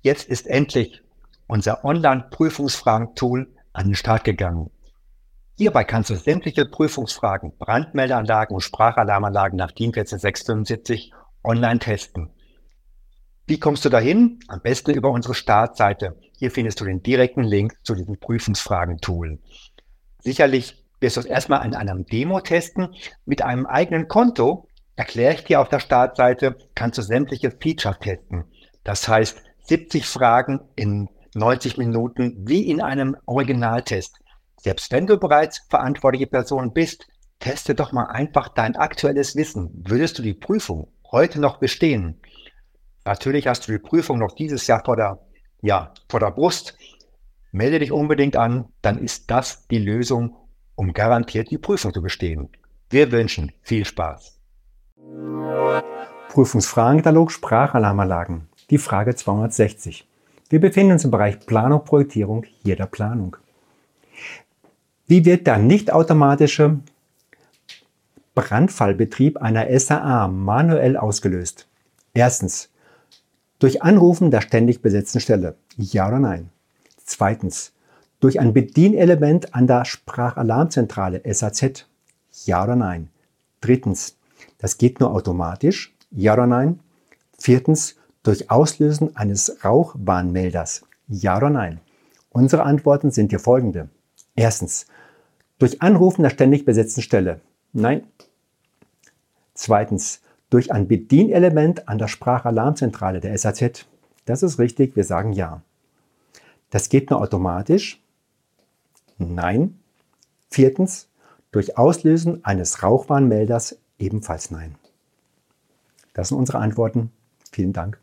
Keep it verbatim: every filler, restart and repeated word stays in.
Jetzt ist endlich unser Online-Prüfungsfragen-Tool an den Start gegangen. Hierbei kannst du sämtliche Prüfungsfragen, Brandmeldeanlagen und Sprachalarmanlagen nach DIN vierzehn sechs fünfundsiebzig online testen. Wie kommst du dahin? Am besten über unsere Startseite. Hier findest du den direkten Link zu diesem Prüfungsfragen-Tool. Sicherlich wirst du es erstmal in einem Demo testen. Mit einem eigenen Konto, erkläre ich dir auf der Startseite, kannst du sämtliche Features testen. Das heißt, siebzig Fragen in neunzig Minuten wie in einem Originaltest. Selbst wenn du bereits verantwortliche Person bist, teste doch mal einfach dein aktuelles Wissen. Würdest du die Prüfung heute noch bestehen? Natürlich hast du die Prüfung noch dieses Jahr vor der, ja, vor der Brust. Melde dich unbedingt an, dann ist das die Lösung, um garantiert die Prüfung zu bestehen. Wir wünschen viel Spaß. Prüfungsfragenkatalog Sprachalarmanlagen. Die Frage zweihundertsechzig. Wir befinden uns im Bereich Planung, Projektierung jeder Planung. Wie wird der nicht automatische Brandfallbetrieb einer S A A manuell ausgelöst? Erstens. Durch Anrufen der ständig besetzten Stelle. Ja oder nein? Zweitens. Durch ein Bedienelement an der Sprachalarmzentrale S A Z. Ja oder nein? Drittens. Das geht nur automatisch. Ja oder nein? Viertens. Durch Auslösen eines Rauchwarnmelders. Ja oder nein? Unsere Antworten sind hier folgende. Erstens. Durch Anrufen der ständig besetzten Stelle. Nein. Zweitens. Durch ein Bedienelement an der Sprachalarmzentrale der S A Z. Das ist richtig, wir sagen ja. Das geht nur automatisch. Nein. Viertens. Durch Auslösen eines Rauchwarnmelders ebenfalls nein. Das sind unsere Antworten. Vielen Dank.